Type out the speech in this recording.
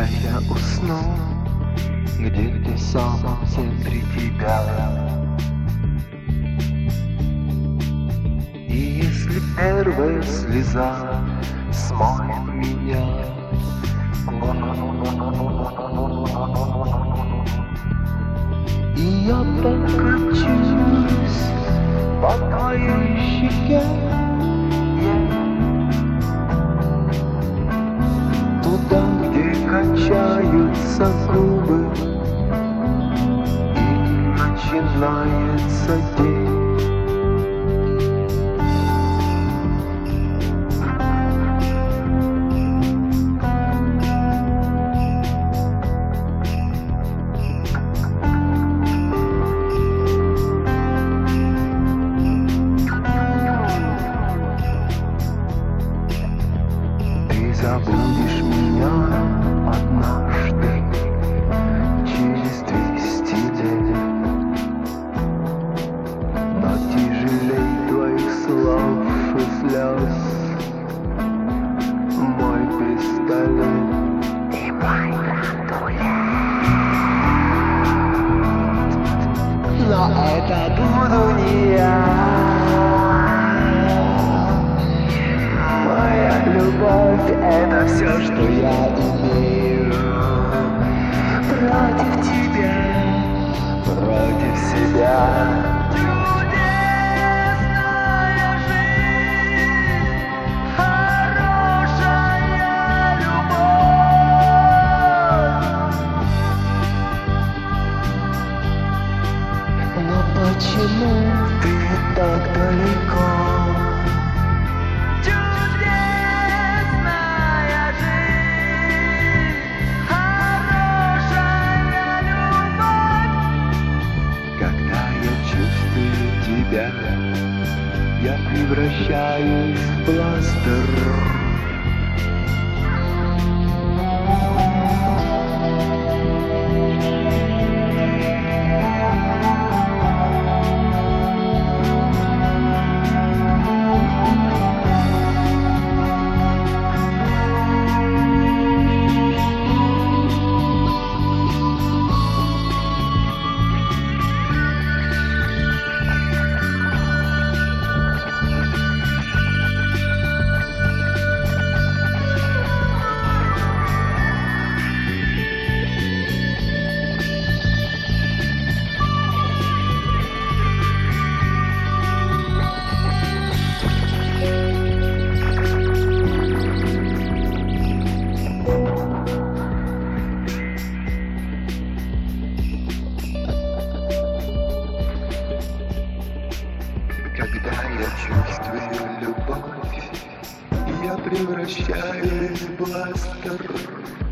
я усну где-то в самом центре тебя. И если первая слеза смоет меня, и я покачусь по твоей щеке, туда, где качаются губы, и начинается день. Забудешь меня однажды через 200 лет, но тяжелей твоих слов и слез мой пистолет и пулемет. Но это буду не я. Любовь — это все, что я имею. Против тебя, против себя. Чудесная жизнь, хорошая любовь. Но почему ты так далеко? Я превращаюсь в бластер. Когда я чувствую любовь, я превращаюсь в бластер.